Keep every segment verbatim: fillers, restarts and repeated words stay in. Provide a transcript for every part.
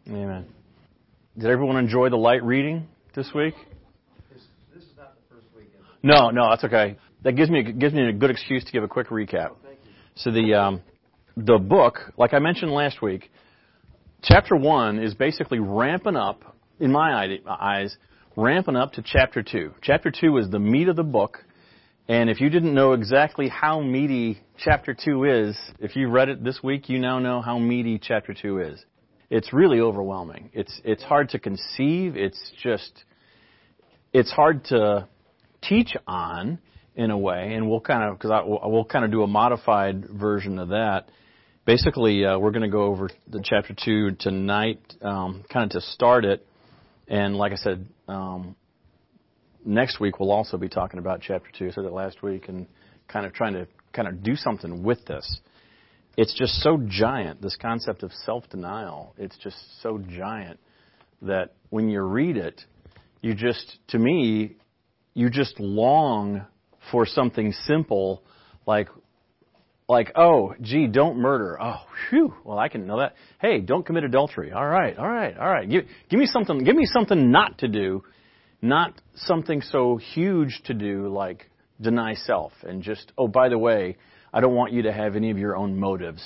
Amen. Did everyone enjoy the light reading this week? This, this is not the first week. Is it? No, no, that's okay. That gives me gives me a good excuse to give a quick recap. Oh, thank you. So the um, the book, like I mentioned last week, chapter one is basically ramping up, in my eyes, ramping up to chapter two. Chapter two is the meat of the book, and if you didn't know exactly how meaty chapter two is, if you read it this week, you now know how meaty chapter two is. It's really overwhelming. It's it's hard to conceive. It's just, it's hard to teach on in a way, and we'll kind of, because I we'll kind of do a modified version of that. Basically, uh, we're going to go over the chapter two tonight, um, kind of to start it, and like I said, um, next week we'll also be talking about chapter two. I said that last week, and kind of trying to kind of do something with this. It's just so giant, this concept of self-denial. It's just so giant that when you read it, you just, to me, you just long for something simple like, like, oh, gee, don't murder. Oh, phew, well, I can know that. Hey, don't commit adultery. All right, all right, all right. Give, give me something, give me something not to do, not something so huge to do like deny self and just, oh, by the way, I don't want you to have any of your own motives.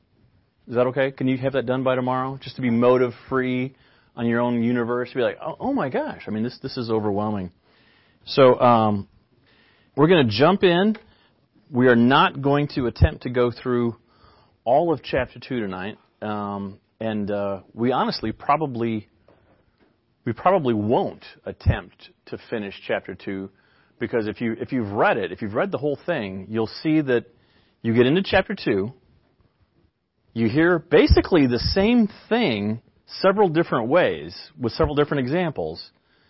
Is that okay? Can you have that done by tomorrow? Just to be motive-free on your own universe. Be like, oh, oh my gosh. I mean, this this is overwhelming. So um, we're going to jump in. We are not going to attempt to go through all of chapter two tonight. Um, and uh, we honestly probably we probably won't attempt to finish chapter two, because if you if you've read it, if you've read the whole thing, you'll see that you get into chapter two, you hear basically the same thing several different ways with several different examples,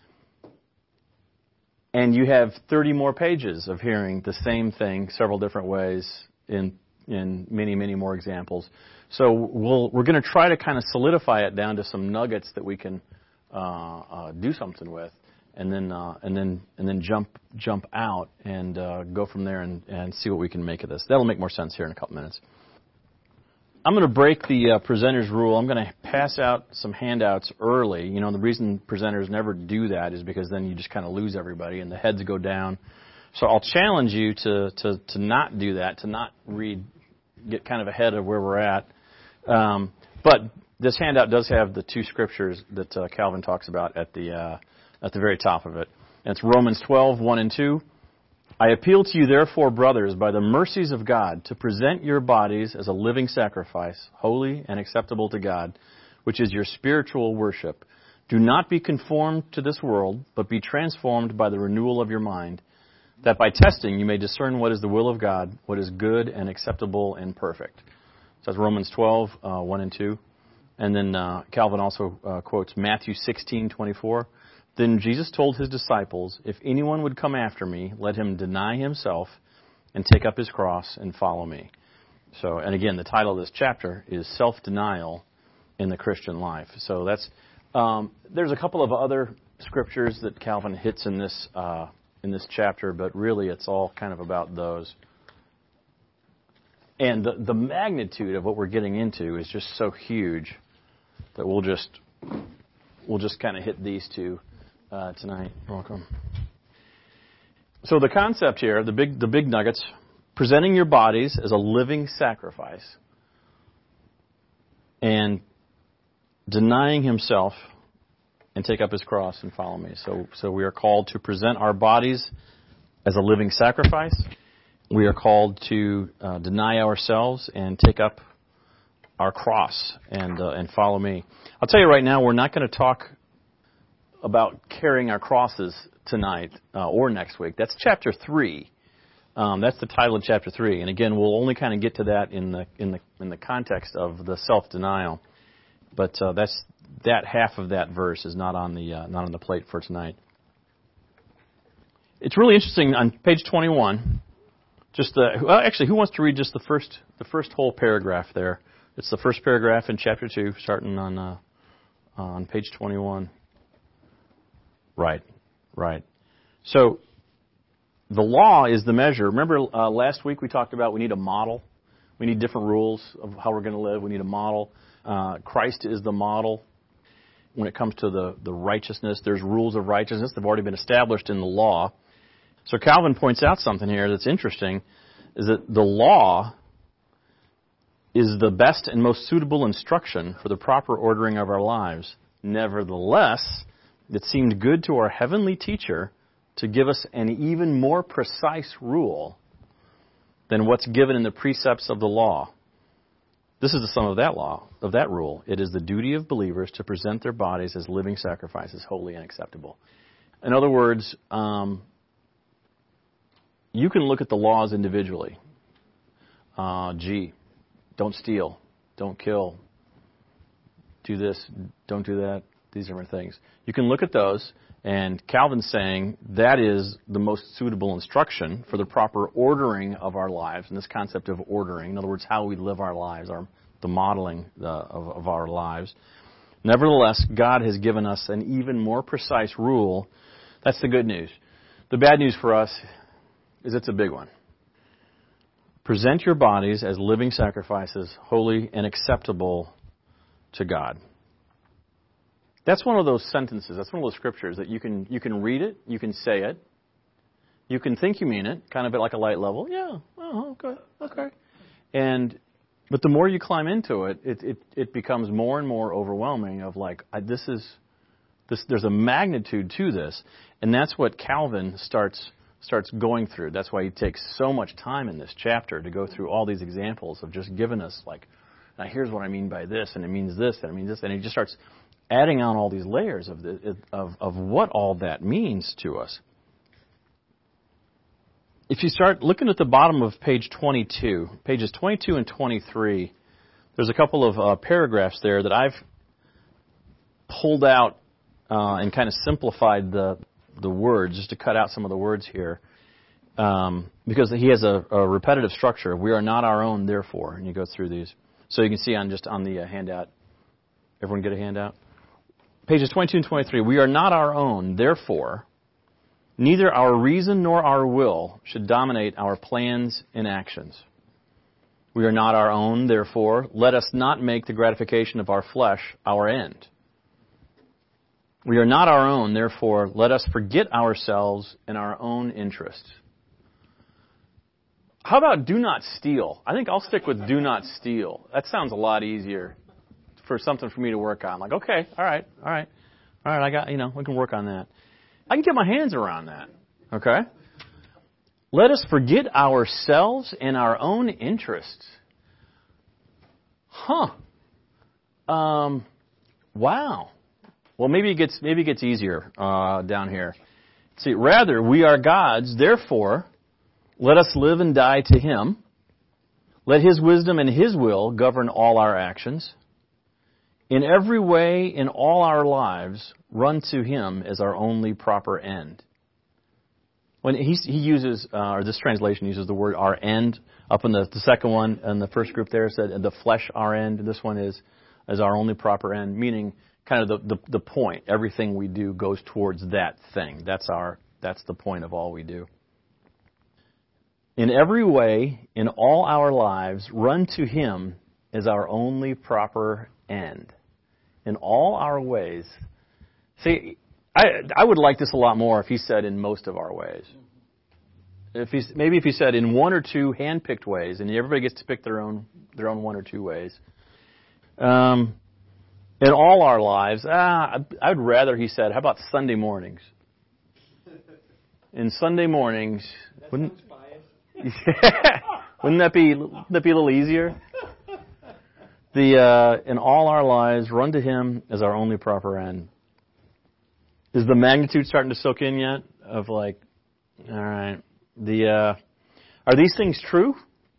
and you have thirty more pages of hearing the same thing several different ways in in many, many more examples. So we'll, we're going to try to kind of solidify it down to some nuggets that we can uh, uh, do something with, and then uh, and then and then jump jump out and uh, go from there and, and see what we can make of this. That'll make more sense here in a couple minutes. I'm going to break the uh, presenter's rule. I'm going to pass out some handouts early. You know, the reason presenters never do that is because then you just kind of lose everybody and the heads go down. So I'll challenge you to, to, to not do that, to not read, get kind of ahead of where we're at. Um, but this handout does have the two scriptures that uh, Calvin talks about at the uh, at the very top of it. And it's Romans twelve, one and two. I appeal to you, therefore, brothers, by the mercies of God, to present your bodies as a living sacrifice, holy and acceptable to God, which is your spiritual worship. Do not be conformed to this world, but be transformed by the renewal of your mind, that by testing you may discern what is the will of God, what is good and acceptable and perfect. So that's Romans twelve, uh, one and two. And then uh, Calvin also uh, quotes Matthew sixteen, twenty-four. Then Jesus told his disciples, if anyone would come after me, let him deny himself and take up his cross and follow me. So, and again, the title of this chapter is Self-Denial in the Christian Life. So that's, um, there's a couple of other scriptures that Calvin hits in this, uh, in this chapter, but really it's all kind of about those. And the, the magnitude of what we're getting into is just so huge that we'll just, we'll just kind of hit these two. Uh, tonight. Welcome. So the concept here, the big the big nuggets, presenting your bodies as a living sacrifice and denying himself and take up his cross and follow me. So so we are called to present our bodies as a living sacrifice. We are called to uh, deny ourselves and take up our cross and uh, and follow me. I'll tell you right now, we're not going to talk about carrying our crosses tonight uh, or next week. That's chapter three. Um, that's the title of chapter three. And again, we'll only kind of get to that in the in the in the context of the self-denial. But uh, that's that half of that verse is not on the uh, not on the plate for tonight. It's really interesting on page twenty-one. Just the well, actually, who wants to read just the first the first whole paragraph there? It's the first paragraph in chapter two, starting on uh, on page twenty-one. Right, right. So the law is the measure. Remember uh, last week we talked about we need a model. We need different rules of how we're going to live. We need a model. Uh, Christ is the model. when it comes to the, the righteousness. There's rules of righteousness that have already been established in the law. So Calvin points out something here that's interesting, is that the law is the best and most suitable instruction for the proper ordering of our lives. Nevertheless, it seemed good to our heavenly teacher to give us an even more precise rule than what's given in the precepts of the law. This is the sum of that law, of that rule. It is the duty of believers to present their bodies as living sacrifices, holy and acceptable. In other words, um, you can look at the laws individually. Uh, gee, don't steal, don't kill, do this, don't do that. These are things. You can look at those, and Calvin's saying that is the most suitable instruction for the proper ordering of our lives, and this concept of ordering, in other words, how we live our lives, our, the modeling uh, of, of our lives. Nevertheless, God has given us an even more precise rule. That's the good news. The bad news for us is it's a big one. Present your bodies as living sacrifices, holy and acceptable to God. That's one of those sentences, that's one of those scriptures that you can you can read it, you can say it, you can think you mean it, kind of at like a light level. Yeah, oh, okay, okay. And but the more you climb into it, it it, it becomes more and more overwhelming. Of like, I, this is this. There's a magnitude to this, and that's what Calvin starts starts going through. That's why he takes so much time in this chapter to go through all these examples of just giving us like, now here's what I mean by this, and it means this, and it means this, and he just starts adding on all these layers of, the, of of what all that means to us. If you start looking at the bottom of page twenty-two, pages twenty-two and twenty-three, there's a couple of uh, paragraphs there that I've pulled out uh, and kind of simplified the the words, just to cut out some of the words here, um, because he has a, a repetitive structure. We are not our own, therefore, and you go through these. So you can see on just on the uh, handout. Everyone get a handout? Pages twenty-two and twenty-three. We are not our own, therefore, neither our reason nor our will should dominate our plans and actions. We are not our own, therefore, let us not make the gratification of our flesh our end. We are not our own, therefore, let us forget ourselves and our own interests. How about do not steal? I think I'll stick with do not steal. That sounds a lot easier for something for me to work on. Like, okay, all right, all right, all right, I got, you know, we can work on that. I can get my hands around that, okay? Let us forget ourselves and our own interests. Huh. Um, wow. Well, maybe it gets maybe it gets easier uh, down here. See, rather, we are God's, therefore, let us live and die to Him. Let His wisdom and His will govern all our actions. In every way, in all our lives, run to Him as our only proper end. When he, he uses, uh, or this translation uses the word our end, up in the, the second one, and the first group there said the flesh our end, and this one is as our only proper end, meaning kind of the, the, the point. Everything we do goes towards that thing. That's our that's the point of all we do. In every way, in all our lives, run to Him as our only proper end. In all our ways. See, I I would like this a lot more if he said in most of our ways. If he's maybe if he said in one or two hand-picked ways, and everybody gets to pick their own their own one or two ways. Um, in all our lives, ah, I'd rather he said, how about Sunday mornings? In Sunday mornings, that wouldn't sounds biased. wouldn't that be wouldn't that be a little easier? The uh, in all our lives, run to Him as our only proper end. Is the magnitude starting to soak in yet? Of like, all right, the uh, are these things true?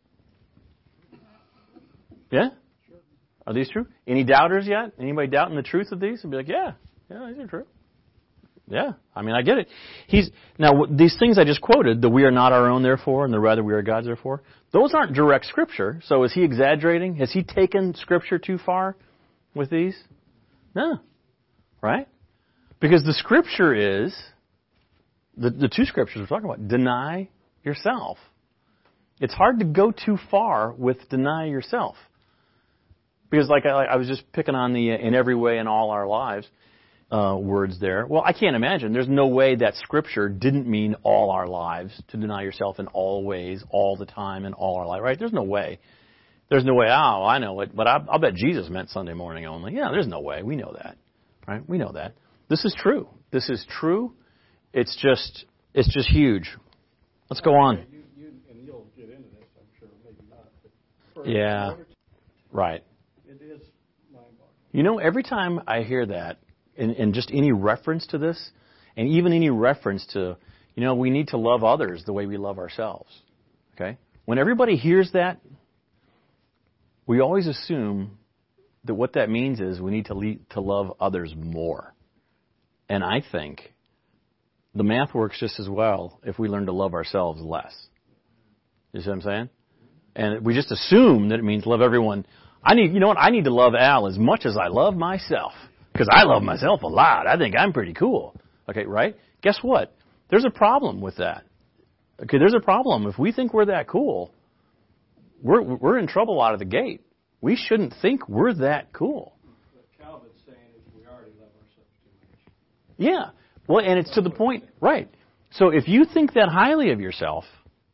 Yeah, are these true? Any doubters yet? Anybody doubting the truth of these? And be like, yeah, yeah, these are true. Yeah, I mean, I get it. He's now these things I just quoted, the "we are not our own, therefore," and the "rather we are God's, therefore." Those aren't direct Scripture. So is he exaggerating? Has he taken Scripture too far with these? No, right? Because the Scripture is the the two Scriptures we're talking about. Deny yourself. It's hard to go too far with deny yourself. Because like I, I was just picking on the in every way in all our lives uh, words there. Well, I can't imagine. There's no way that Scripture didn't mean all our lives, to deny yourself in all ways, all the time, in all our life, right? There's no way. There's no way, oh, I know it, but I, I'll bet Jesus meant Sunday morning only. Yeah, there's no way. We know that, right? We know that. This is true. This is true. It's just, it's just huge. Let's go on. You, you, and you'll get into this, I'm sure, maybe not. But Yeah, right. It is mind-boggling. You know, every time I hear that, and, and just any reference to this, and even any reference to, you know, we need to love others the way we love ourselves, okay? When everybody hears that, we always assume that what that means is we need to lead, to love others more. And I think the math works just as well if we learn to love ourselves less. You see what I'm saying? And we just assume that it means love everyone. I need, you know what? I need to love Al as much as I love myself, because I love myself a lot. I think I'm pretty cool. Okay, right? Guess what? There's a problem with that. Okay, there's a problem. If we think we're that cool, we're we're in trouble out of the gate. We shouldn't think we're that cool. What Calvin's saying is we already love ourselves too much. Yeah. Well, and it's to the point, right? So if you think that highly of yourself,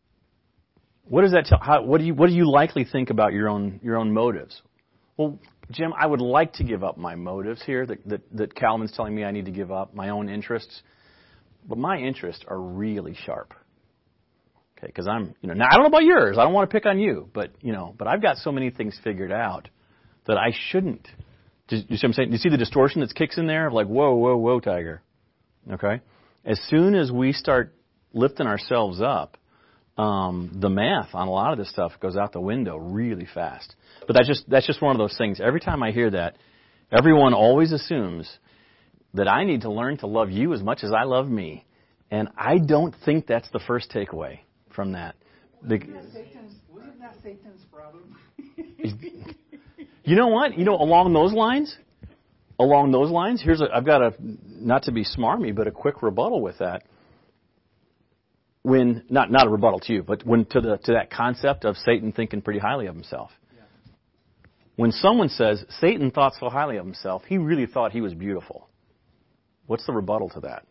what does that tell? How, what do you what do you likely think about your own your own motives? Well, Jim, I would like to give up my motives here that that, that Calvin's telling me I need to give up, my own interests, but my interests are really sharp. Okay, because I'm, you know, now I don't know about yours. I don't want to pick on you, but you know, but I've got so many things figured out that I shouldn't. Do you see what I'm saying? Do you see the distortion that kicks in there? Of like, whoa, whoa, whoa, Tiger. Okay, as soon as we start lifting ourselves up, um, the math on a lot of this stuff goes out the window really fast. But that's just that's just one of those things. Every time I hear that, everyone always assumes that I need to learn to love you as much as I love me, and I don't think that's the first takeaway from that. The, Wasn't that Satan's, wasn't that Satan's problem? you know what? You know, along those lines, along those lines, here's a, I've got a, not to be smarmy, but a quick rebuttal with that. When, not, not a rebuttal to you, but when to the, to that concept of Satan thinking pretty highly of himself. Yeah. When someone says, Satan thought so highly of himself, he really thought he was beautiful. What's the rebuttal to that?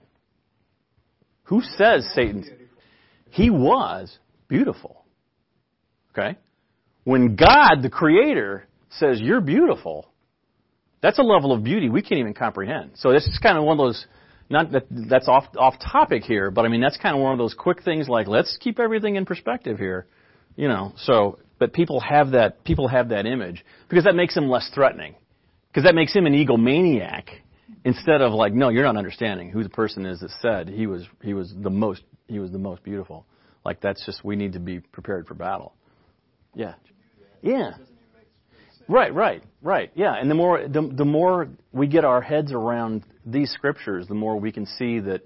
Who says Satan's... He was beautiful. Okay? When God, the Creator, says you're beautiful, that's a level of beauty we can't even comprehend. So this is kind of one of those, not that that's off off topic here, but I mean that's kind of one of those quick things like let's keep everything in perspective here, you know. So, but people have that people have that image because that makes him less threatening, because that makes him an egomaniac instead of like, no, you're not understanding who the person is that said he was he was the most. He was the most beautiful. Like, that's just, we need to be prepared for battle. Yeah. Yeah. Right, right, right. Yeah. And the more, the, the more we get our heads around these scriptures, the more we can see that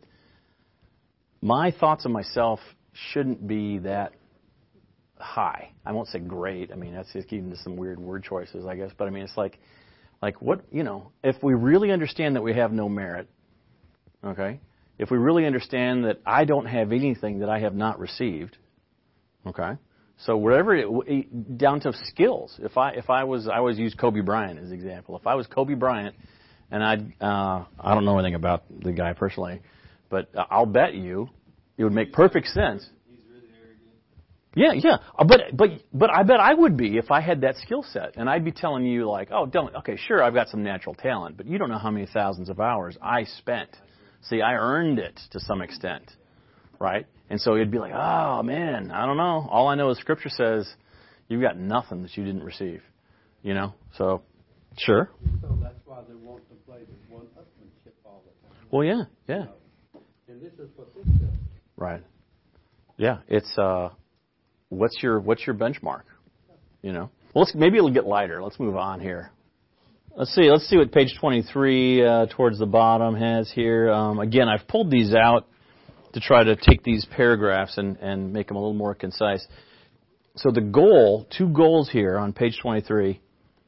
my thoughts of myself shouldn't be that high. I won't say great. I mean, that's just getting into some weird word choices, I guess. But I mean, it's like, like what, you know, if we really understand that we have no merit, okay, if we really understand that I don't have anything that I have not received, okay, so whatever, it, down to skills. If I if I was, I always use Kobe Bryant as an example. If I was Kobe Bryant, and I uh, I don't know anything about the guy personally, but I'll bet you it would make perfect sense. He's really arrogant. Yeah, yeah, but but but I bet I would be if I had that skill set, and I'd be telling you like, oh, don't, okay, sure, I've got some natural talent, but you don't know how many thousands of hours I spent. See, I earned it to some extent, right? And so it'd be like, oh, man, I don't know. All I know is Scripture says you've got nothing that you didn't receive, you know? So, sure. So that's why they want to play this one-upmanship all the time. Well, yeah, yeah. And this is what this does. Right. Yeah, it's, uh, what's your what's your benchmark, you know? Well, let's, maybe it'll get lighter. Let's move on here. Let's see. Let's see what page twenty-three uh, towards the bottom has here. Um, again, I've pulled these out to try to take these paragraphs and, and make them a little more concise. So the goal, two goals here on page twenty-three.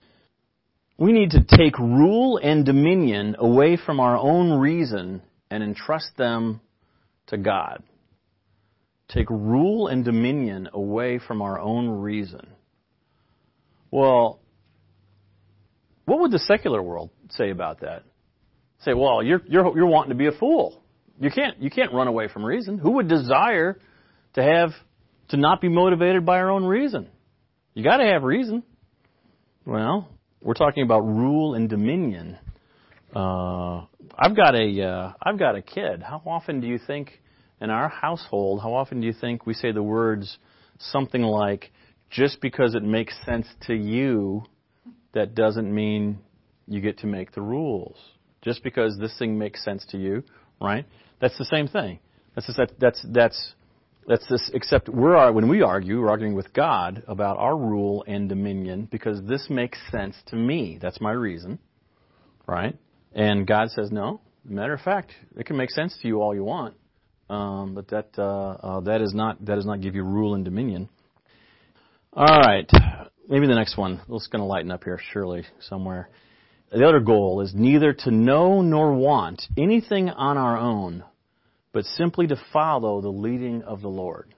We need to take rule and dominion away from our own reason and entrust them to God. Take rule and dominion away from our own reason. Well, What would the secular world say about that? Say, well, you're you're you're wanting to be a fool. You can't you can't run away from reason. Who would desire to have to not be motivated by our own reason? You got to have reason. Well, we're talking about rule and dominion. Uh, I've got a uh, I've got a kid. How often do you think in our household? How often do you think we say the words something like, "Just because it makes sense to you, that doesn't mean you get to make the rules." Just because this thing makes sense to you, right? That's the same thing. That's just, that, that's that's that's this. Except we're when we argue, we're arguing with God about our rule and dominion because this makes sense to me. That's my reason, right? And God says no. Matter of fact, it can make sense to you all you want, um, but that uh, uh, that is not that does not give you rule and dominion. All right, maybe the next one. It's going to lighten up here, surely somewhere. The other goal is neither to know nor want anything on our own, but simply to follow the leading of the Lord.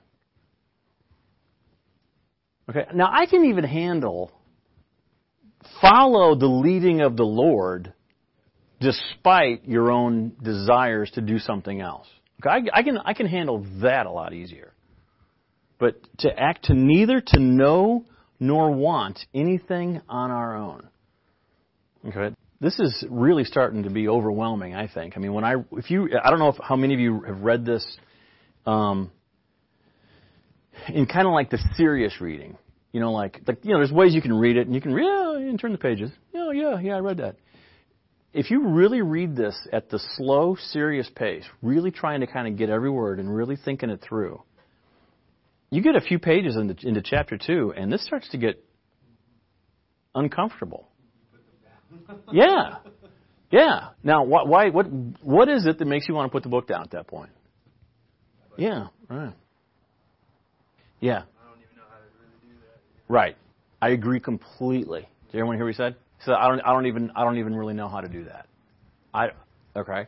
Okay, now I can even handle follow the leading of the Lord despite your own desires to do something else. Okay, I, I can I can handle that a lot easier. But to act to neither to know nor want anything on our own. Okay, this is really starting to be overwhelming, I think. I mean, when I, if you, I don't know if, how many of you have read this um, in kind of like the serious reading. You know, like, like, you know, there's ways you can read it, and you can read, yeah, you can turn the pages. Yeah, yeah, yeah, I read that. If you really read this at the slow, serious pace, really trying to kind of get every word and really thinking it through, you get a few pages into, into chapter two, and this starts to get uncomfortable. Yeah, yeah. Now, why, why? What? What is it that makes you want to put the book down at that point? Yeah, right. Yeah. I don't even know how to really do that. Right. I agree completely. Did everyone hear what he said? He said, I don't. I don't even. I don't even really know how to do that. I. Okay.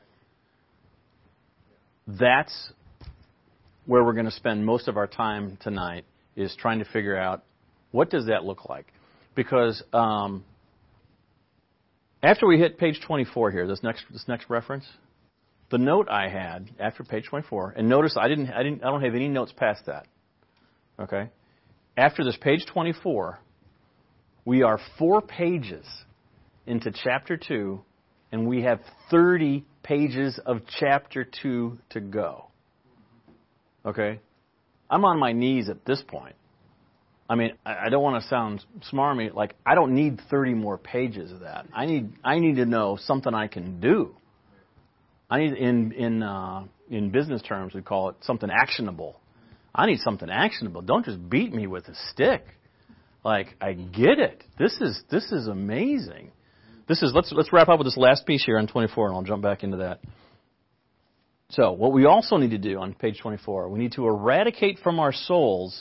That's where we're going to spend most of our time tonight, is trying to figure out what does that look like, because. Um, After we hit page twenty-four here, this next this next reference, the note I had after page twenty-four, and notice I didn't I didn't I don't have any notes past that. Okay, after this page twenty-four, we are four pages into chapter two, and we have thirty pages of chapter two to go. Okay, I'm on my knees at this point. I mean, I don't want to sound smarmy. Like, I don't need thirty more pages of that. I need, I need to know something I can do. I need, in in uh, in business terms, we call it something actionable. I need something actionable. Don't just beat me with a stick. Like, I get it. This is this is amazing. This is let's let's wrap up with this last piece here on twenty-four, and I'll jump back into that. So, what we also need to do on page twenty-four, we need to eradicate from our souls.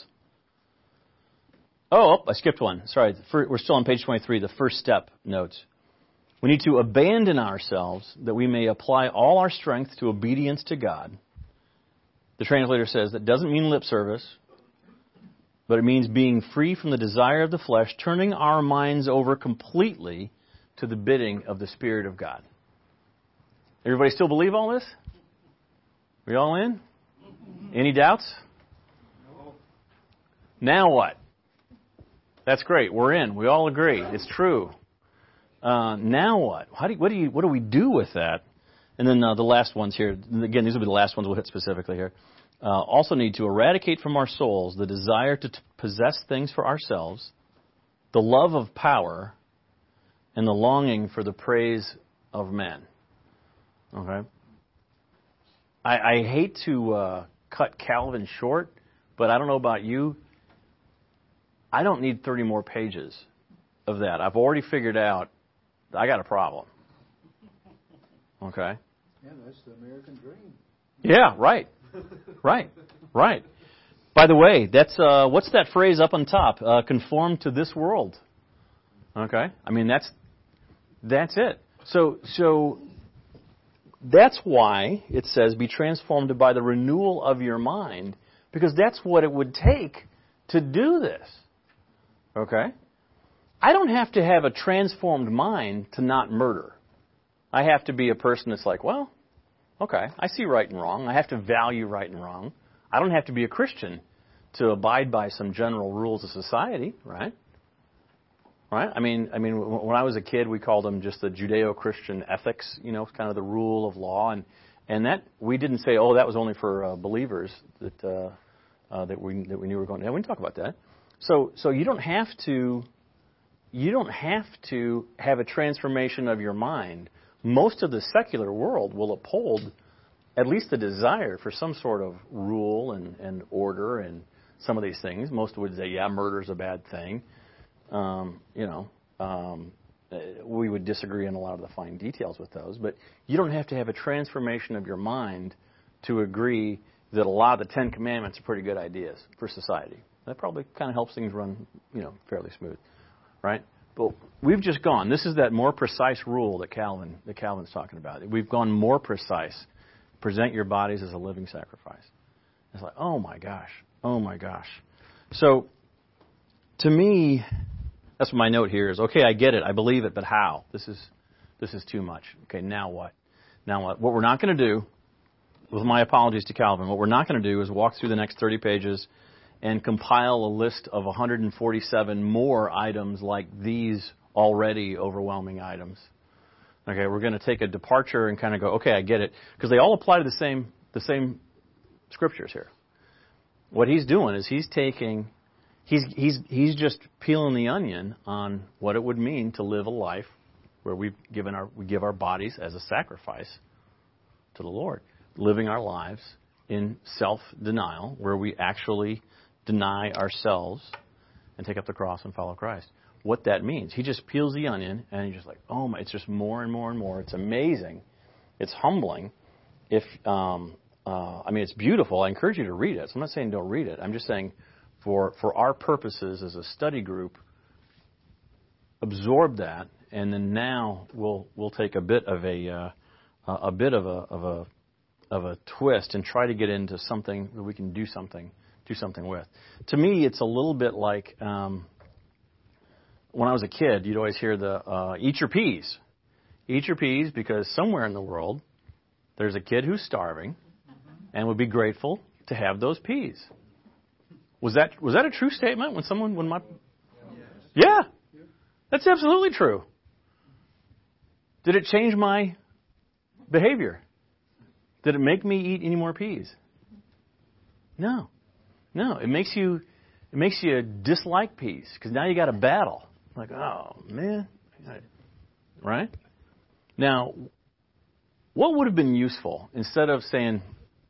Oh, I skipped one. Sorry, we're still on page twenty-three, the first step notes. We need to abandon ourselves that we may apply all our strength to obedience to God. The translator says that doesn't mean lip service, but it means being free from the desire of the flesh, turning our minds over completely to the bidding of the Spirit of God. Everybody still believe all this? We all in? Any doubts? No. Now what? That's great. We're in. We all agree. It's true. Uh, now what? How do you, what do you? What do we do with that? And then uh, the last ones here. Again, these will be the last ones we'll hit specifically here. Uh, also need to eradicate from our souls the desire to t- possess things for ourselves, the love of power, and the longing for the praise of men. Okay. I, I hate to uh, cut Calvin short, but I don't know about you. I don't need thirty more pages of that. I've already figured out I got a problem. Okay? Yeah, that's the American dream. Yeah, right. Right. Right. By the way, that's uh, what's that phrase up on top? Uh, conform to this world. Okay? I mean, that's that's it. So so that's why it says be transformed by the renewal of your mind, because that's what it would take to do this. Okay? I don't have to have a transformed mind to not murder. I have to be a person that's like, well, okay, I see right and wrong. I have to value right and wrong. I don't have to be a Christian to abide by some general rules of society, right? Right? I mean, I mean, when I was a kid, we called them just the Judeo-Christian ethics, you know, kind of the rule of law, and and that we didn't say, oh, that was only for uh, believers that uh, uh, that we that we knew we were going to. Yeah, we didn't talk about that. So so you don't have to you don't have to have a transformation of your mind. Most of the secular world will uphold at least the desire for some sort of rule and, and order and some of these things. Most would say, yeah, murder's a bad thing. Um, you know, um, we would disagree on a lot of the fine details with those. But you don't have to have a transformation of your mind to agree that a lot of the Ten Commandments are pretty good ideas for society. That probably kind of helps things run, you know, fairly smooth, right? But we've just gone. This is that more precise rule that Calvin that Calvin's talking about. We've gone more precise. Present your bodies as a living sacrifice. It's like, oh my gosh, oh my gosh. So, to me, that's what my note here is. Okay, I get it, I believe it, but how? This is this is too much. Okay, now what? Now what? What we're not going to do, with my apologies to Calvin, what we're not going to do is walk through the next thirty pages and compile a list of one hundred forty-seven more items like these already overwhelming items. Okay, we're going to take a departure and kind of go, okay, I get it, because they all apply to the same the same scriptures here. What he's doing is he's taking, he's he's he's just peeling the onion on what it would mean to live a life where we've given our we give our bodies as a sacrifice to the Lord, living our lives in self-denial, where we actually deny ourselves and take up the cross and follow Christ. What that means. He just peels the onion, and he's just like, oh my, it's just more and more and more. It's amazing. It's humbling. If um, uh, I mean, it's beautiful. I encourage you to read it. So I'm not saying don't read it. I'm just saying for for our purposes as a study group, absorb that, and then now we'll we'll take a bit of a uh, a bit of a of a of a twist and try to get into something that we can do something do something with. To me, it's a little bit like. Um, When I was a kid, you'd always hear the, uh, eat your peas. Eat your peas because somewhere in the world, there's a kid who's starving and would be grateful to have those peas. Was that was that a true statement when someone, when my... Yeah, that's absolutely true. Did it change my behavior? Did it make me eat any more peas? No. No, it makes you, it makes you dislike peas because now you got a battle. Like, oh, man. Right? Now, what would have been useful instead of saying,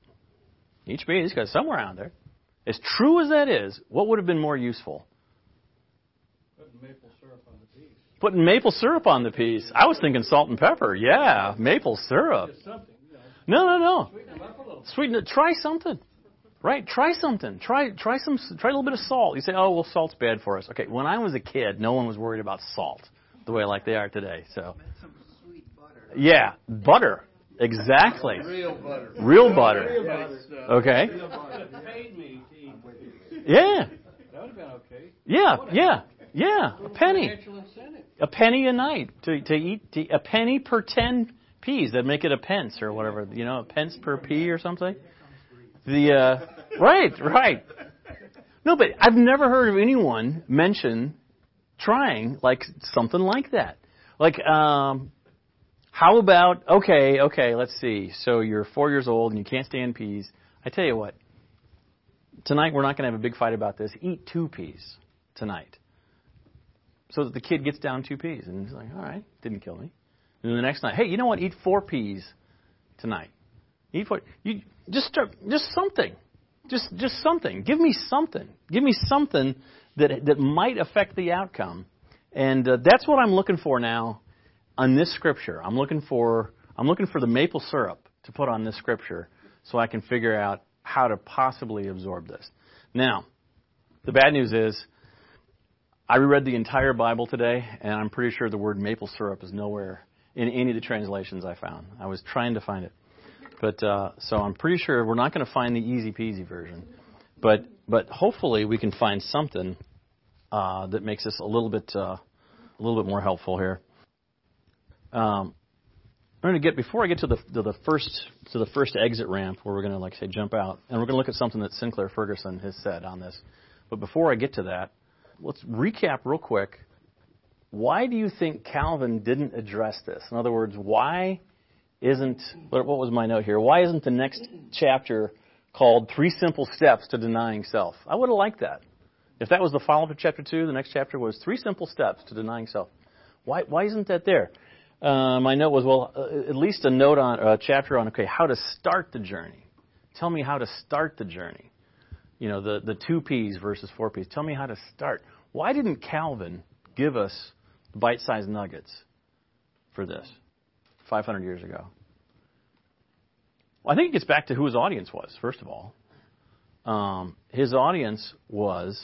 each peas, because somewhere out there, as true as that is, what would have been more useful? Putting maple syrup on the peas. Putting maple syrup on the peas. I was thinking salt and pepper. Yeah, maple syrup. Just something, you know. No, no, no. Sweeten them up a little. Sweeten it. Try something. Right? Try something. Try try some. Try a little bit of salt. You say, oh, well, salt's bad for us. Okay, when I was a kid, no one was worried about salt the way like they are today. So, Some sweet butter. yeah, butter. Exactly. Real butter. Real butter. Real butter stuff. Okay. Real butter. Paid me to eat peas. Yeah. That would have been okay. Yeah. Yeah. Yeah. A penny. Financial incentive. A penny a night to to eat to, a penny per ten peas. That'd make it a pence or whatever. You know, a pence per pea or something. The uh, right, right. No, but I've never heard of anyone mention trying like something like that. Like, um, how about okay, okay, let's see. So you're four years old and you can't stand peas. I tell you what. Tonight we're not going to have a big fight about this. Eat two peas tonight, so that the kid gets down two peas and he's like, all right, didn't kill me. And then the next night, hey, you know what? Eat four peas tonight. Eat four. You. Just start, just something, just just something. Give me something. Give me something that that might affect the outcome, and uh, that's what I'm looking for now on this scripture. I'm looking for I'm looking for the maple syrup to put on this scripture, so I can figure out how to possibly absorb this. Now, the bad news is, I reread the entire Bible today, and I'm pretty sure the word maple syrup is nowhere in any of the translations I found. I was trying to find it. But uh, so I'm pretty sure we're not going to find the easy peasy version, but but hopefully we can find something uh, that makes this a little bit uh, a little bit more helpful here. Um, I'm going to get before I get to the to the first to the first exit ramp where we're going to, like I say, jump out, and we're going to look at something that Sinclair Ferguson has said on this. But before I get to that, let's recap real quick. Why do you think Calvin didn't address this? In other words, why isn't, what was my note here? Why isn't the next chapter called Three Simple Steps to Denying Self? I would have liked that. If that was the follow-up to chapter two, the next chapter was Three Simple Steps to Denying Self. Why, why isn't that there? Uh, my note was, well, uh, at least a note on, a chapter on, okay, how to start the journey. Tell me how to start the journey. You know, the, the two P's versus four P's. Tell me how to start. Why didn't Calvin give us bite-sized nuggets for this five hundred years ago? Well, I think it gets back to who his audience was, first of all. Um, his audience was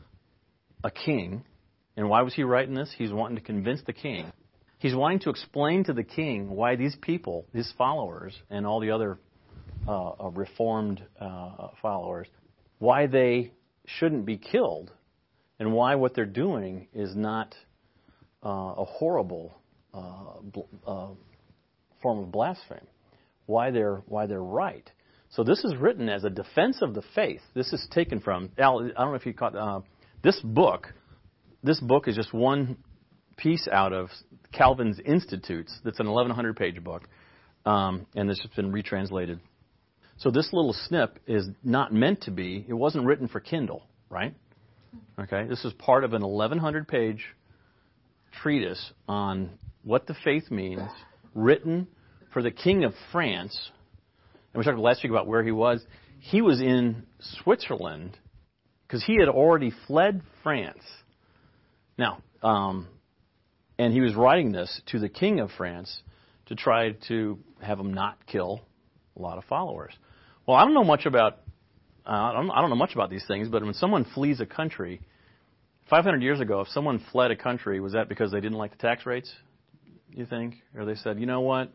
a king. And why was he writing this? He's wanting to convince the king. He's wanting to explain to the king why these people, his followers, and all the other uh, uh, reformed uh, followers, why they shouldn't be killed, and why what they're doing is not uh, a horrible uh, bl- uh, form of blasphemy. Why they're why they're right. So this is written as a defense of the faith. This is taken from Al. I don't know if you caught uh, this book. This book is just one piece out of Calvin's Institutes. That's an eleven hundred page book, um, and this has been retranslated. So this little snip is not meant to be. It wasn't written for Kindle, right? Okay, this is part of an eleven hundred page treatise on what the faith means, written for the King of France. And we talked last week about where he was. He was in Switzerland because he had already fled France. Now, um, and he was writing this to the King of France to try to have him not kill a lot of followers. Well, I don't know much about uh, I, don't, I don't know much about these things, but when someone flees a country, five hundred years ago, if someone fled a country, was that because they didn't like the tax rates, you think? Or they said, you know what?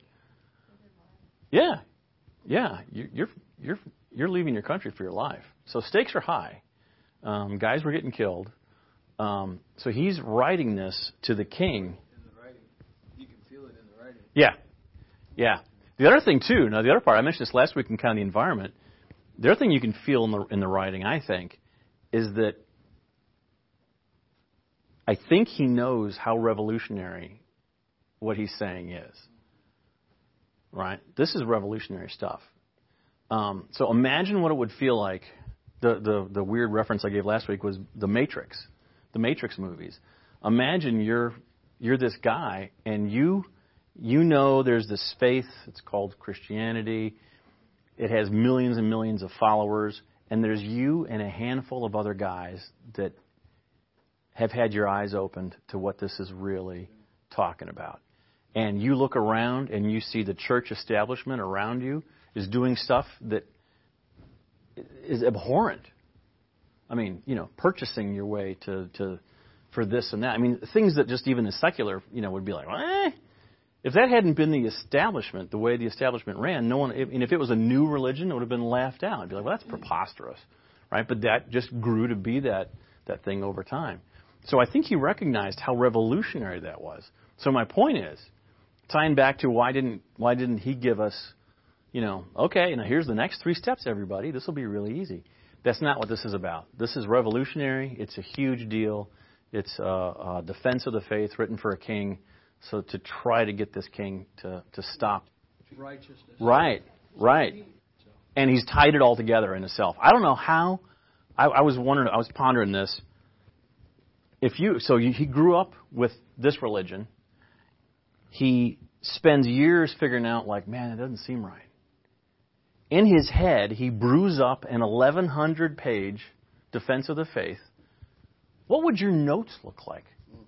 Yeah, yeah, you, you're you're you're leaving your country for your life. So stakes are high. Um, guys were getting killed. Um, so he's writing this to the king. In the writing, you can feel it in the writing. Yeah, yeah. The other thing too. Now the other part I mentioned this last week in kind of the environment. The other thing you can feel in the in the writing, I think, is that I think he knows how revolutionary what he's saying is. Right? This is revolutionary stuff. Um, so imagine what it would feel like. The, the the weird reference I gave last week was The Matrix, the Matrix movies. Imagine you're you're this guy and you you know there's this faith. It's called Christianity. It has millions and millions of followers, and there's you and a handful of other guys that have had your eyes opened to what this is really talking about. And you look around and you see the church establishment around you is doing stuff that is abhorrent. I mean, you know, purchasing your way to, to for this and that. I mean, things that just even the secular, you know, would be like, eh. If that hadn't been the establishment, the way the establishment ran, no one, and if it was a new religion, it would have been laughed out. It'd be like, well, that's preposterous, right? But that just grew to be that that thing over time. So I think he recognized how revolutionary that was. So my point is, tying back to why didn't why didn't he give us, you know, okay, now here's the next three steps, everybody. This will be really easy. That's not what this is about. This is revolutionary. It's a huge deal. It's a, a defense of the faith written for a king. So to try to get this king to, to stop. Righteousness. Right, right. And he's tied it all together in himself. I don't know how. I, I was wondering. I was pondering this. If you so you, he grew up with this religion. He spends years figuring out, like, man, it doesn't seem right. In his head, he brews up an eleven hundred page defense of the faith. What would your notes look like?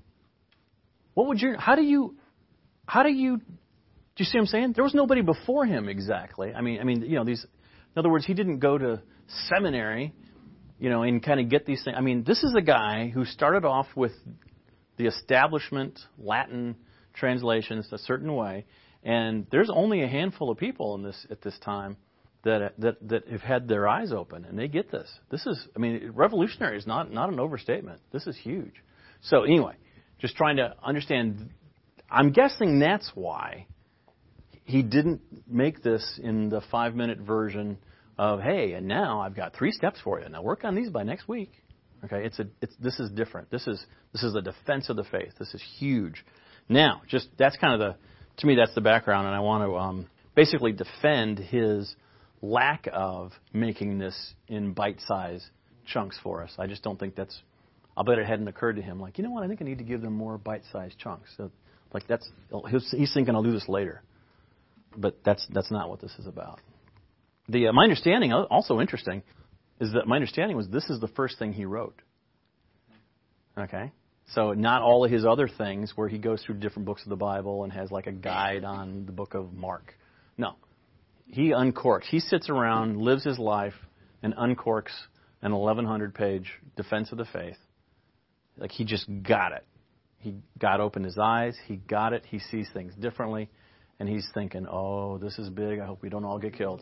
What would your, how do you, how do you, do you see what I'm saying? There was nobody before him exactly. I mean, I mean, you know, these, in other words, he didn't go to seminary, you know, and kind of get these things. I mean, this is a guy who started off with the establishment Latin translations a certain way, and there's only a handful of people in this at this time that that that have had their eyes open, and they get this. This is, I mean, revolutionary is not not an overstatement. This is huge. So anyway, just trying to understand. I'm guessing that's why he didn't make this in the five-minute version of, hey, and now I've got three steps for you. Now work on these by next week. Okay, it's a, it's, this is different. This is this is a defense of the faith. This is huge. Now, just that's kind of the, to me, that's the background, and I want to um, basically defend his lack of making this in bite-sized chunks for us. I just don't think that's, I'll bet it hadn't occurred to him, like, you know what, I think I need to give them more bite-sized chunks. So, like, that's, he's thinking I'll do this later. But that's that's not what this is about. The uh, my understanding, also interesting, is that my understanding was this is the first thing he wrote. Okay? So not all of his other things where he goes through different books of the Bible and has like a guide on the book of Mark. No. He uncorks. He sits around, lives his life, and uncorks an eleven hundred page defense of the faith. Like he just got it. He God opened his eyes. He got it. He sees things differently. And he's thinking, oh, this is big. I hope we don't all get killed.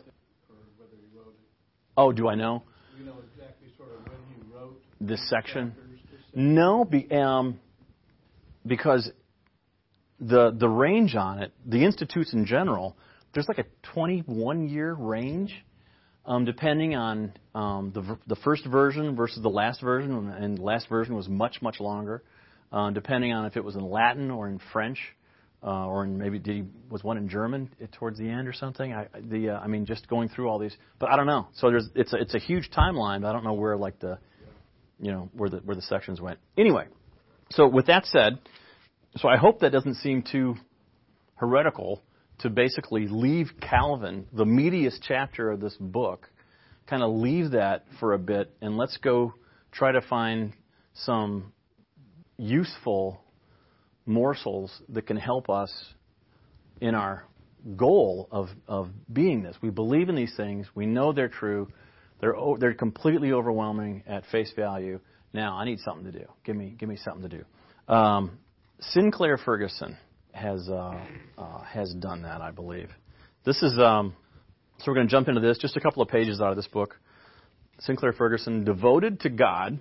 Oh, do I know? Do you know exactly sort of when he wrote this section? No, be, um, because the the range on it, the institutes in general, there's like a twenty-one year range, um, depending on um, the the first version versus the last version, and the last version was much much longer, uh, depending on if it was in Latin or in French. Uh, or in maybe did he, was one in German towards the end or something? I the uh, I mean just going through all these, but I don't know. So there's it's a, it's a huge timeline. But I don't know where like the, you know where the where the sections went. Anyway, so with that said, so I hope that doesn't seem too heretical to basically leave Calvin, the meatiest chapter of this book, kind of leave that for a bit, and let's go try to find some useful morsels that can help us in our goal of, of being this. We believe in these things. We know they're true. They're they're completely overwhelming at face value. Now I need something to do. Give me give me something to do. Um, Sinclair Ferguson has uh, uh, has done that, I believe. This is um, so we're going to jump into this. Just a couple of pages out of this book. Sinclair Ferguson, Devoted to God.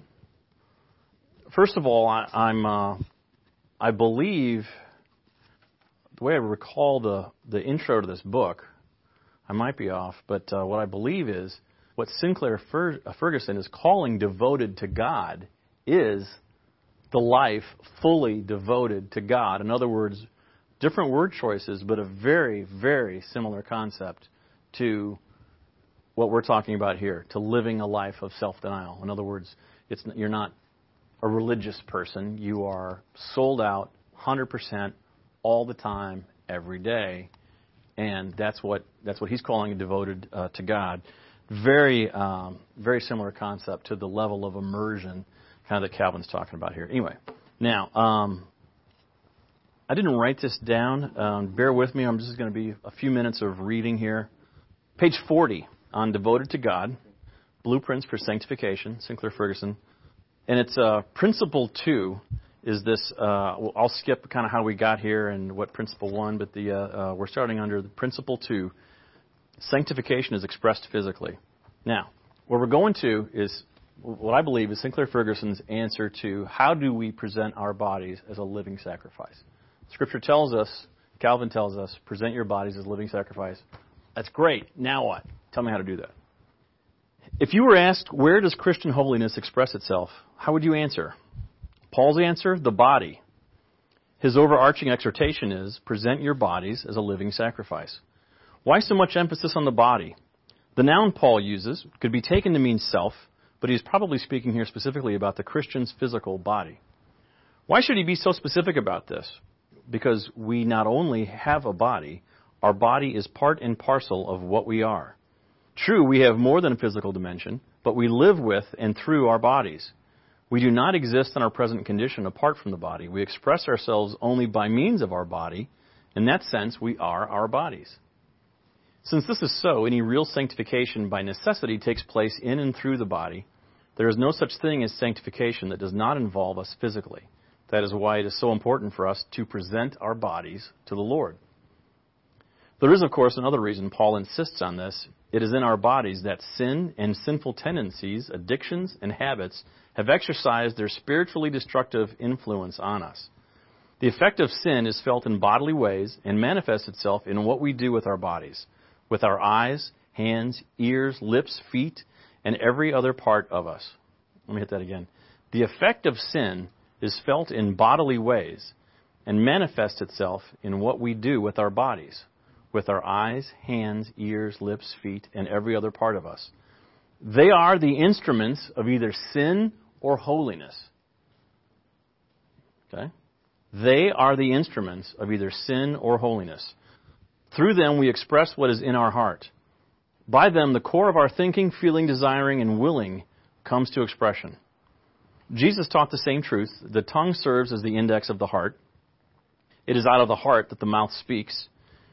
First of all, I, I'm. Uh, I believe, the way I recall the, the intro to this book, I might be off, but uh, what I believe is what Sinclair Fer- Ferguson is calling devoted to God is the life fully devoted to God. In other words, different word choices, but a very, very similar concept to what we're talking about here, to living a life of self-denial. In other words, it's you're not a religious person. You are sold out one hundred percent all the time, every day, and that's what that's what he's calling devoted uh, to God. Very um, very similar concept to the level of immersion kind of that Calvin's talking about here. Anyway, now um, I didn't write this down. Um, bear with me. I'm just going to be a few minutes of reading here. Page forty on Devoted to God, Blueprints for Sanctification, Sinclair Ferguson. And it's uh, principle two is this, uh, well, I'll skip kind of how we got here and what principle one, but the uh, uh, we're starting under the principle two. Sanctification is expressed physically. Now, what we're going to is what I believe is Sinclair Ferguson's answer to how do we present our bodies as a living sacrifice. Scripture tells us, Calvin tells us, present your bodies as living sacrifice. That's great. Now what? Tell me how to do that. If you were asked, where does Christian holiness express itself? How would you answer? Paul's answer, the body. His overarching exhortation is, present your bodies as a living sacrifice. Why so much emphasis on the body? The noun Paul uses could be taken to mean self, but he's probably speaking here specifically about the Christian's physical body. Why should he be so specific about this? Because we not only have a body, our body is part and parcel of what we are. True, we have more than a physical dimension, but we live with and through our bodies. We do not exist in our present condition apart from the body. We express ourselves only by means of our body. In that sense, we are our bodies. Since this is so, any real sanctification by necessity takes place in and through the body. There is no such thing as sanctification that does not involve us physically. That is why it is so important for us to present our bodies to the Lord. There is, of course, another reason Paul insists on this. It is in our bodies that sin and sinful tendencies, addictions, and habits have exercised their spiritually destructive influence on us. The effect of sin is felt in bodily ways and manifests itself in what we do with our bodies, with our eyes, hands, ears, lips, feet, and every other part of us. Let me hit that again. The effect of sin is felt in bodily ways and manifests itself in what we do with our bodies, with our eyes, hands, ears, lips, feet, and every other part of us. They are the instruments of either sin or holiness. Okay? They are the instruments of either sin or holiness. Through them we express what is in our heart. By them the core of our thinking, feeling, desiring, and willing comes to expression. Jesus taught the same truth. The tongue serves as the index of the heart. It is out of the heart that the mouth speaks.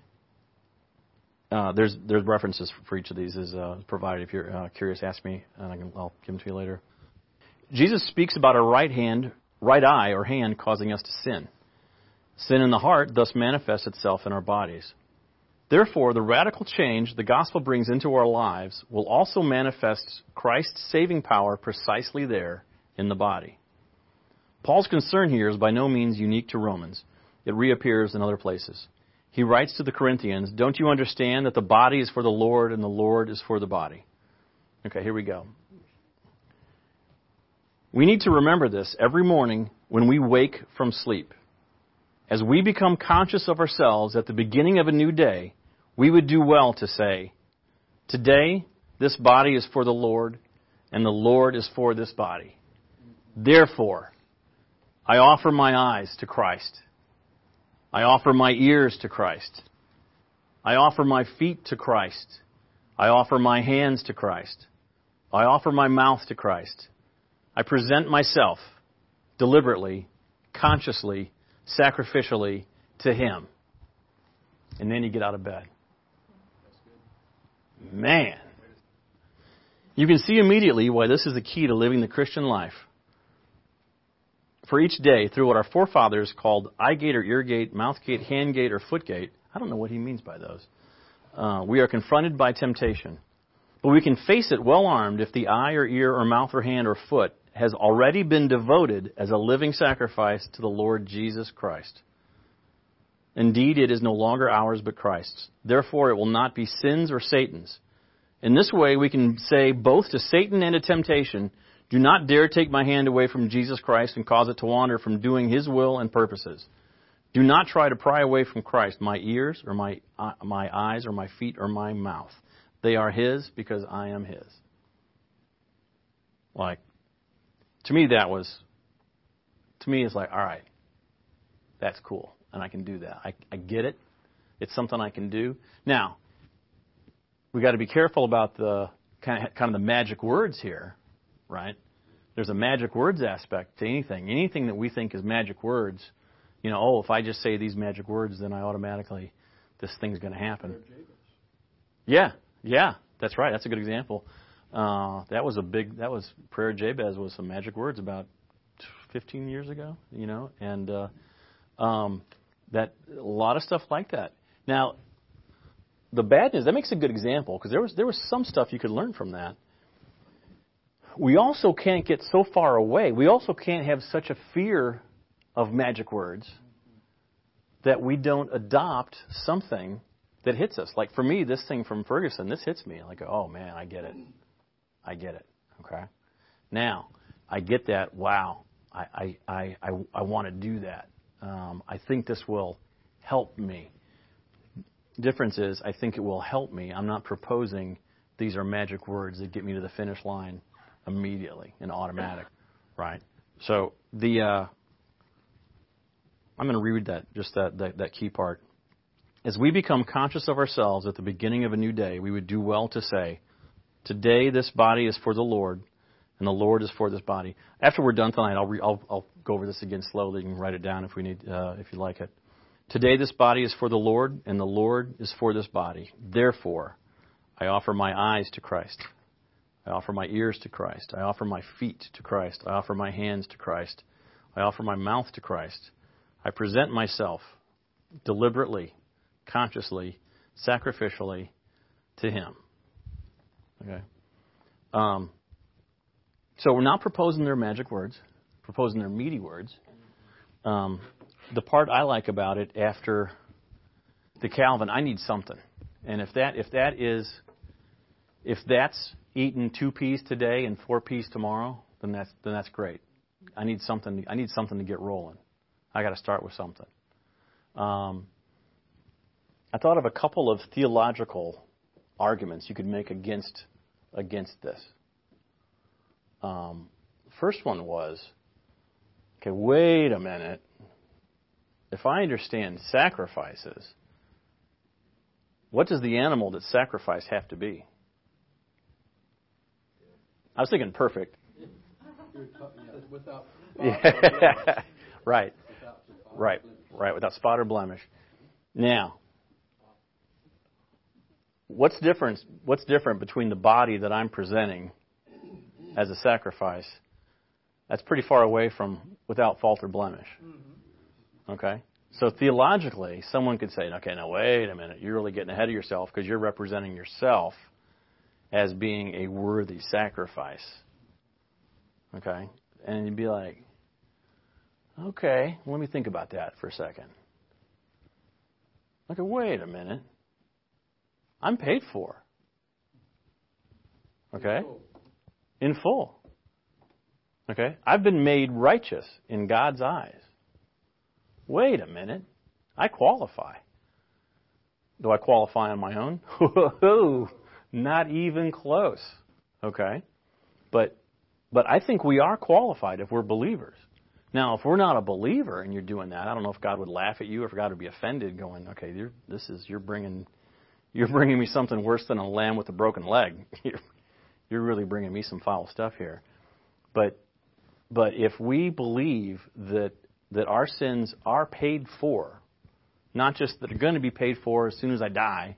Uh, there's there's references for each of these is uh, provided. If you're uh, curious, ask me, and I can, I'll give them to you later. Jesus speaks about our right hand, right eye or hand causing us to sin. Sin in the heart thus manifests itself in our bodies. Therefore, the radical change the gospel brings into our lives will also manifest Christ's saving power precisely there in the body. Paul's concern here is by no means unique to Romans. It reappears in other places. He writes to the Corinthians, "Don't you understand that the body is for the Lord and the Lord is for the body?" Okay, here we go. We need to remember this every morning when we wake from sleep. As we become conscious of ourselves at the beginning of a new day, we would do well to say, "Today, this body is for the Lord, and the Lord is for this body. Therefore, I offer my eyes to Christ. I offer my ears to Christ. I offer my feet to Christ. I offer my hands to Christ. I offer my mouth to Christ. I present myself deliberately, consciously, sacrificially to Him." And then you get out of bed. Man. You can see immediately why this is the key to living the Christian life. For each day, through what our forefathers called eye gate or ear gate, mouth gate, hand gate, or foot gate, I don't know what he means by those, uh, we are confronted by temptation. But we can face it well armed if the eye or ear or mouth or hand or foot has already been devoted as a living sacrifice to the Lord Jesus Christ. Indeed, it is no longer ours but Christ's. Therefore, it will not be sin's or Satan's. In this way, we can say both to Satan and to temptation, "Do not dare take my hand away from Jesus Christ and cause it to wander from doing His will and purposes. Do not try to pry away from Christ my ears or my uh, my eyes or my feet or my mouth. They are His because I am His." Like, to me that was, to me it's like, all right, that's cool. And I can do that. I, I get it. It's something I can do. Now, we got to be careful about the kind of, kind of the magic words here, right? There's a magic words aspect to anything. Anything that we think is magic words, you know, oh, if I just say these magic words, then I automatically, this thing's going to happen. Yeah, yeah, that's right. That's a good example. Uh, that was a big, that was, Prayer Jabez was some magic words about fifteen years ago, you know, and uh, um, that, a lot of stuff like that. Now, the bad news, that makes a good example, because there was, there was some stuff you could learn from that. We also can't get so far away. We also can't have such a fear of magic words that we don't adopt something that hits us. Like for me, this thing from Ferguson, this hits me. Like, oh man, I get it. I get it. Okay. Now, I get that. Wow. I, I, I, I, I want to do that. Um, I think this will help me. Difference is, I think it will help me. I'm not proposing these are magic words that get me to the finish line immediately and automatic, right? So the uh, I'm going to reread that, just that, that that key part. As we become conscious of ourselves at the beginning of a new day, we would do well to say, "Today this body is for the Lord, and the Lord is for this body." After we're done tonight, I'll re- I'll, I'll go over this again slowly. You can write it down if we need, uh, if you like it. Today this body is for the Lord, and the Lord is for this body. Therefore, I offer my eyes to Christ. I offer my ears to Christ. I offer my feet to Christ. I offer my hands to Christ. I offer my mouth to Christ. I present myself deliberately, consciously, sacrificially to Him. Okay. Um, so we're not proposing their magic words, proposing their meaty words. Um, the part I like about it after the Calvin, I need something. And if that if that is if that's eating two peas today and four peas tomorrow, then that's then that's great. I need something. I need something to get rolling. I got to start with something. Um, I thought of a couple of theological arguments you could make against against this. Um, first one was, okay, wait a minute. If I understand sacrifices, what does the animal that's sacrificed have to be? I was thinking perfect. Without Yeah. Right. Right. Right. Without spot or blemish. Now, what's different? What's different between the body that I'm presenting as a sacrifice? That's pretty far away from without fault or blemish. Okay. So theologically, someone could say, "Okay, now wait a minute. You're really getting ahead of yourself because you're representing yourself as being a worthy sacrifice." Okay. And you'd be like, okay, let me think about that for a second. Okay, wait a minute. I'm paid for. Okay? In full. Okay? I've been made righteous in God's eyes. Wait a minute. I qualify. Do I qualify on my own? Not even close. Okay? But But I think we are qualified if we're believers. Now, if we're not a believer and you're doing that, I don't know if God would laugh at you or if God would be offended, going, "Okay, you're, this is you're bringing, you're bringing me something worse than a lamb with a broken leg. You're, you're really bringing me some foul stuff here." But, but if we believe that that our sins are paid for, not just that they're going to be paid for as soon as I die,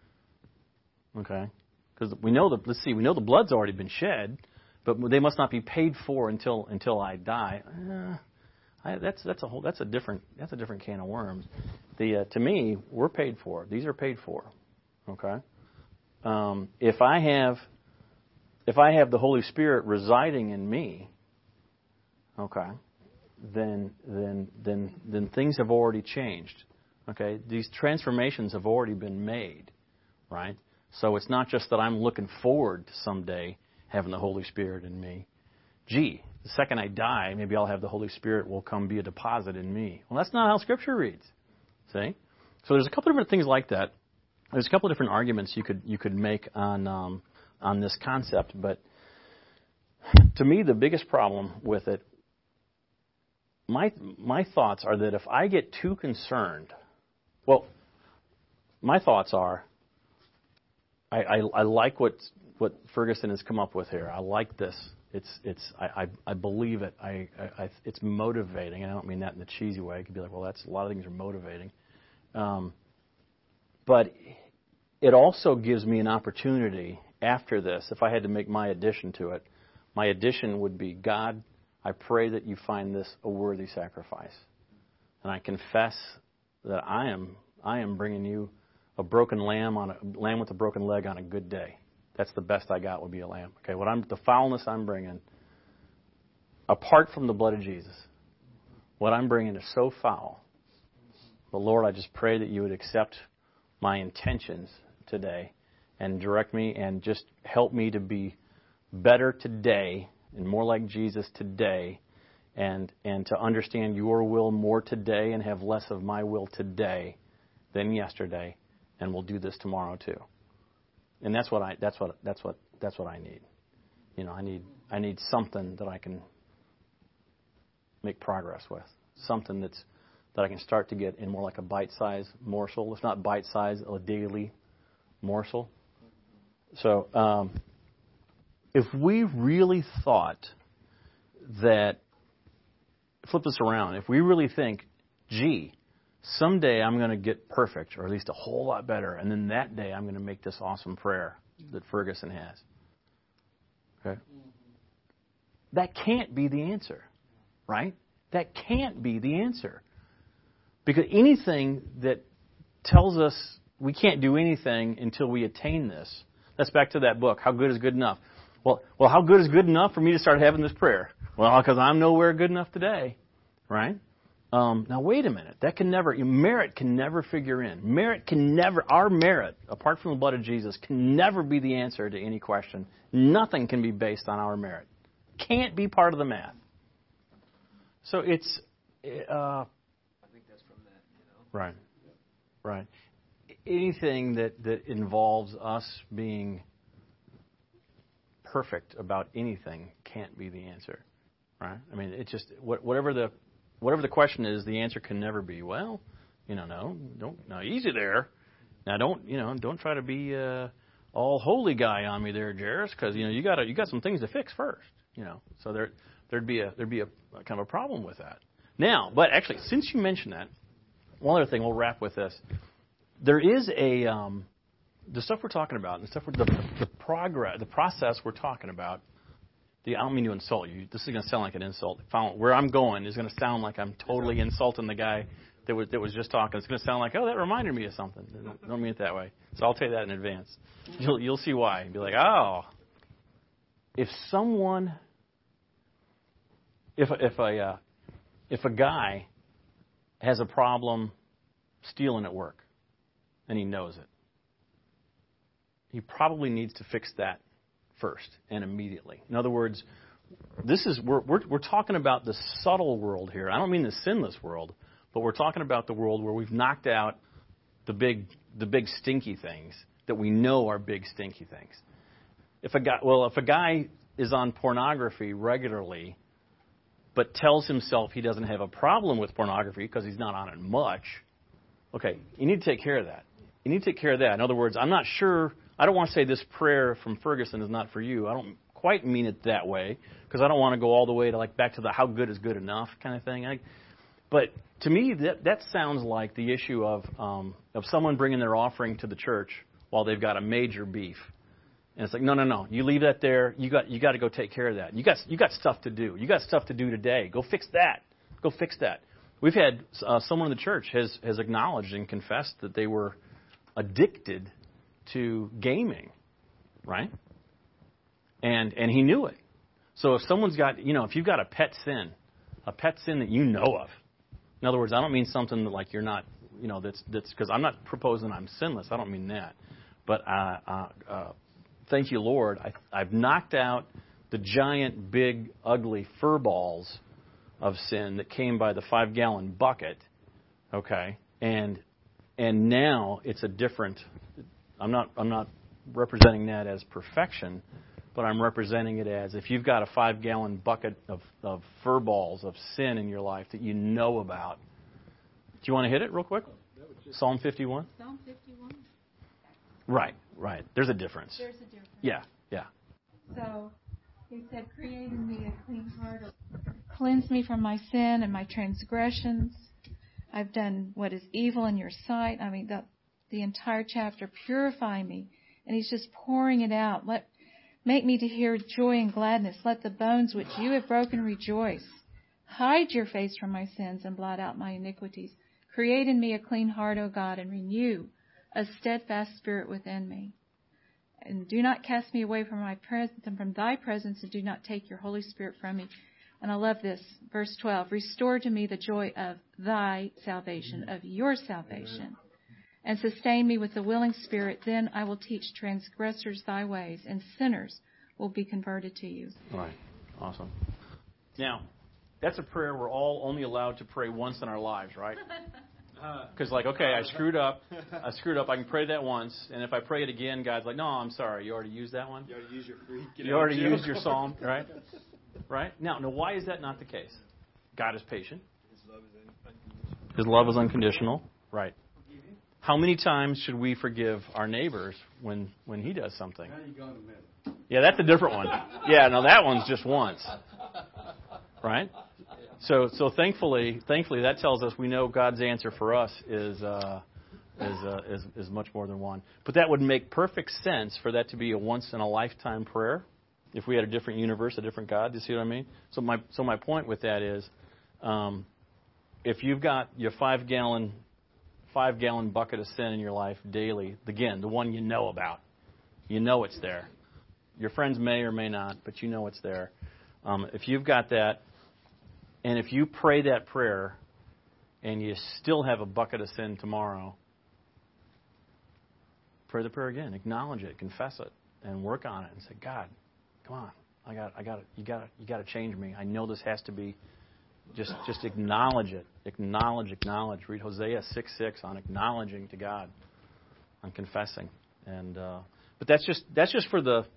okay? Because we know the let's see, we know the blood's already been shed. But they must not be paid for until until I die. Uh, I, that's that's a whole that's a different that's a different can of worms. The uh, to me, we're paid for. These are paid for. Okay. Um, if I have if I have the Holy Spirit residing in me, okay, then then then then things have already changed. Okay, these transformations have already been made, right? So it's not just that I'm looking forward to someday having the Holy Spirit in me. Gee, the second I die, maybe I'll have the Holy Spirit will come be a deposit in me. Well, that's not how Scripture reads. See? So there's a couple different things like that. There's a couple of different arguments you could you could make on um, on this concept, but to me, the biggest problem with it, my my thoughts are that if I get too concerned, well, my thoughts are, I I, I like what. what Ferguson has come up with here. I like this. It's it's I, I, I believe it. I, I it's motivating, and I don't mean that in the cheesy way. It could be like, well, that's a lot of things are motivating, um, but it also gives me an opportunity after this. If I had to make my addition to it, my addition would be, God, I pray that you find this a worthy sacrifice, and I confess that I am I am bringing you a broken lamb on a lamb with a broken leg on a good day. That's the best I got would be a lamb. Okay, what I'm the foulness I'm bringing, apart from the blood of Jesus, what I'm bringing is so foul. But Lord, I just pray that you would accept my intentions today and direct me and just help me to be better today and more like Jesus today, and and to understand your will more today and have less of my will today than yesterday, and we'll do this tomorrow too. And that's what I that's what that's what that's what I need. You know, I need I need something that I can make progress with. Something that's that I can start to get in more like a bite-sized morsel, if not bite-sized, a daily morsel. So, um, if we really thought that, flip this around, if we really think, gee, someday I'm going to get perfect, or at least a whole lot better, and then that day I'm going to make this awesome prayer that Ferguson has. Okay? That can't be the answer, right? That can't be the answer. Because anything that tells us we can't do anything until we attain this, that's back to that book, How Good is Good Enough. Well, well, how good is good enough for me to start having this prayer? Well, because I'm nowhere good enough today, right? Um, now, wait a minute. That can never, merit can never figure in. Merit can never, our merit, apart from the blood of Jesus, can never be the answer to any question. Nothing can be based on our merit. Can't be part of the math. So it's, uh, I think that's from that, you know. Right. Right. Anything that, that involves us being perfect about anything can't be the answer. Right? I mean, it just, whatever the, Whatever the question is, the answer can never be, well, you know, no, don't, no, easy there. Now, don't, you know, don't try to be uh, all holy guy on me there, Jairus, because you know you got you got some things to fix first, you know. So there there'd be a there'd be a, a kind of a problem with that. Now, but actually, since you mentioned that, one other thing, we'll wrap with this. There is a um, the stuff we're talking about, the stuff we're, the, the progress, the process we're talking about. The, I don't mean to insult you. This is going to sound like an insult. Where I'm going is going to sound like I'm totally insulting the guy that was that was just talking. It's going to sound like, oh, that reminded me of something. I don't, don't mean it that way. So I'll tell you that in advance. You'll you'll see why. You'll be like, oh, if someone, if if a uh, if a guy has a problem stealing at work, and he knows it, he probably needs to fix that first and immediately. In other words, this is we're, we're we're talking about the subtle world here. I don't mean the sinless world, but we're talking about the world where we've knocked out the big the big stinky things that we know are big stinky things. If a guy well, if a guy is on pornography regularly, but tells himself he doesn't have a problem with pornography because he's not on it much, okay, you need to take care of that. You need to take care of that. In other words, I'm not sure. I don't want to say this prayer from Ferguson is not for you. I don't quite mean it that way because I don't want to go all the way to like back to the how good is good enough kind of thing. I, but to me, that that sounds like the issue of um, of someone bringing their offering to the church while they've got a major beef, and it's like no, no, no. You leave that there. You got you got to go take care of that. You got you got stuff to do. You got stuff to do today. Go fix that. Go fix that. We've had uh, someone in the church has has acknowledged and confessed that they were addicted to gaming, right? And and he knew it. So if someone's got, you know, if you've got a pet sin, a pet sin that you know of, in other words, I don't mean something that like you're not, you know, that's that's because I'm not proposing I'm sinless. I don't mean that. But uh, uh, uh, thank you, Lord, I, I've knocked out the giant, big, ugly fur balls of sin that came by the five-gallon bucket, okay, and and now it's a different. I'm not I'm not representing that as perfection, but I'm representing it as if you've got a five-gallon bucket of, of fur balls of sin in your life that you know about. Do you want to hit it real quick? Psalm fifty-one? Psalm fifty-one. Right, right. There's a difference. There's a difference. Yeah, yeah. So he said, create in me a clean heart. Cleanse me from my sin and my transgressions. I've done what is evil in your sight. I mean, the, the entire chapter, purify me. And he's just pouring it out. Let Make me to hear joy and gladness. Let the bones which you have broken rejoice. Hide your face from my sins and blot out my iniquities. Create in me a clean heart, O God, and renew a steadfast spirit within me. And do not cast me away from my presence and from thy presence, and do not take your Holy Spirit from me. And I love this, verse twelve. Restore to me the joy of thy salvation, of your salvation. And sustain me with the willing spirit. Then I will teach transgressors thy ways, and sinners will be converted to you. All right. Awesome. Now, that's a prayer we're all only allowed to pray once in our lives, right? Because, like, okay, I screwed up. I screwed up. I can pray that once. And if I pray it again, God's like, no, I'm sorry. You already used that one? You already used your free. You already used your psalm, right? Right? Now, now, why is that not the case? God is patient. His love is unconditional. His love is unconditional. Right. How many times should we forgive our neighbors when, when he does something? Now you go in the middle. Yeah, that's a different one. Yeah, no, that one's just once. Right? So, so thankfully, thankfully, that tells us we know God's answer for us is uh, is, uh, is is much more than one. But that would make perfect sense for that to be a once in a lifetime prayer. If we had a different universe, a different God, do you see what I mean? So my so my point with that is, um, if you've got your five gallon five gallon bucket of sin in your life daily, again, the one you know about, you know it's there. Your friends may or may not, but you know it's there. Um, if you've got that. And if you pray that prayer and you still have a bucket of sin tomorrow, pray the prayer again. Acknowledge it, confess it, and work on it, and say, God, come on, I got, I got, you got, you got to change me. I know this has to be. Just, just acknowledge it. Acknowledge, acknowledge. Read Hosea six six on acknowledging to God, on confessing, and uh, but that's just that's just for the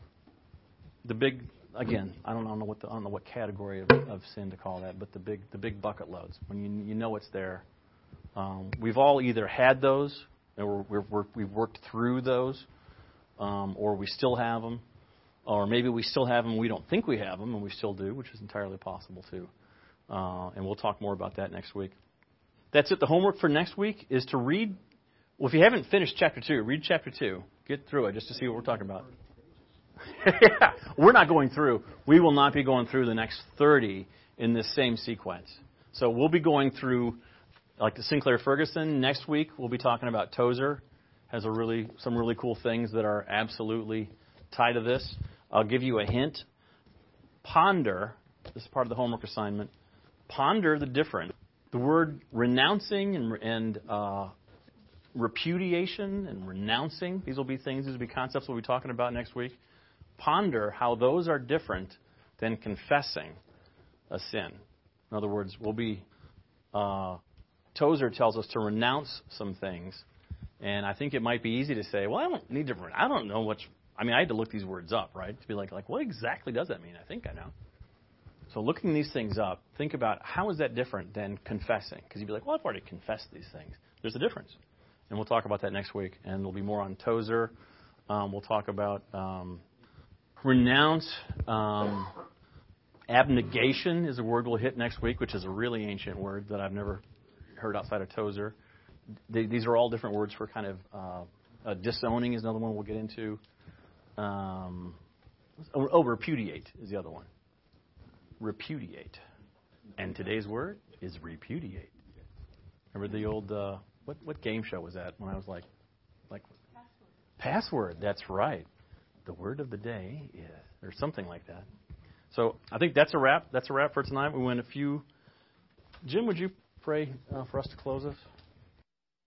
the big. Again, I don't know what the, I don't know what category of, of sin to call that, but the big the big bucket loads when you you know it's there. Um, we've all either had those, or we're, we're, we've worked through those, um, or we still have them, or maybe we still have them. We don't think we have them, and we still do, which is entirely possible too. Uh, and we'll talk more about that next week. That's it. The homework for next week is to read. Well, if you haven't finished chapter two, read chapter two. Get through it just to see what we're talking about. Yeah, we're not going through. We will not be going through the next thirty in this same sequence. So we'll be going through, like the Sinclair Ferguson. Next week we'll be talking about Tozer. Has a really some really cool things that are absolutely tied to this. I'll give you a hint. Ponder. This is part of the homework assignment. Ponder the difference. The word renouncing and, and uh, repudiation and renouncing, these will be things, these will be concepts we'll be talking about next week. Ponder how those are different than confessing a sin. In other words, we'll be, uh, Tozer tells us to renounce some things, and I think it might be easy to say, well, I don't need to, I don't know what, I mean, I had to look these words up, right? To be like, like, what exactly does that mean? I think I know. So looking these things up, think about how is that different than confessing? Because you'd be like, well, I've already confessed these things. There's a difference. And we'll talk about that next week. And there'll be more on Tozer. Um, we'll talk about um, renounce. Um, abnegation is a word we'll hit next week, which is a really ancient word that I've never heard outside of Tozer. They, these are all different words for kind of uh, uh, disowning is another one we'll get into. Um, oh, repudiate is the other one. Repudiate. And today's word is repudiate. Remember the old, uh, what what game show was that when I was like, like Password. Password, that's right. The word of the day is, or something like that. So I think that's a wrap. That's a wrap for tonight. We went a few. Jim, would you pray uh, for us to close us?